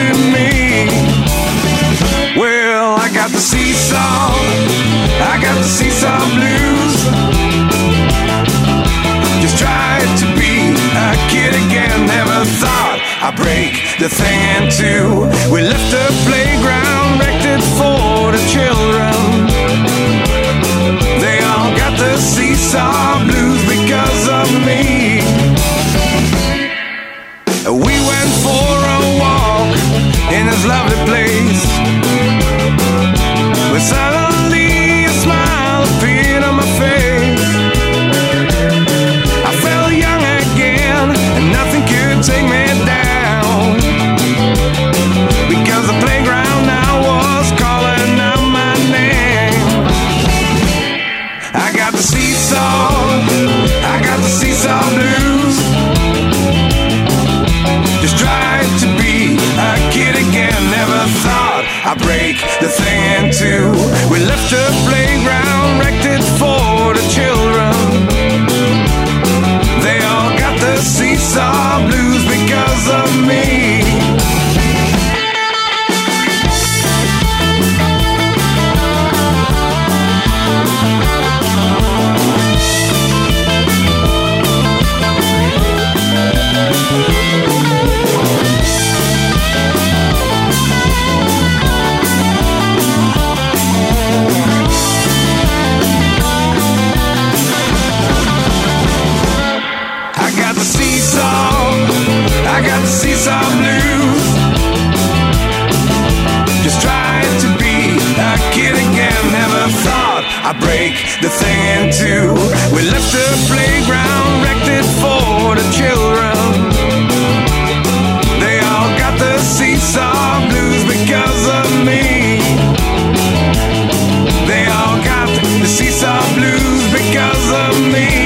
to me. Well, I got the seesaw, I got the seesaw blues. Just tried to be a kid again. Never thought I'd break the thing in two. We left the playground, wrecked it for the children. They all got the seesaw blues because of me. We went for a walk in this lovely place, when suddenly a smile appeared on my face. I felt young again, and nothing could take me down, because the playground now was calling out my name. I got the seesaw, I got the seesaw blues. Just tried to be a kid again. Never thought I'd break the thing in two. We left the playground, wrecked it for the children. They all got the seesaw blues because of me. I got the seesaw blues. Just tried to be a kid again. Never thought I'd break the thing in two. We left the playground, wrecked it for the children. They all got the seesaw blues because of me. They all got the seesaw blues because of me.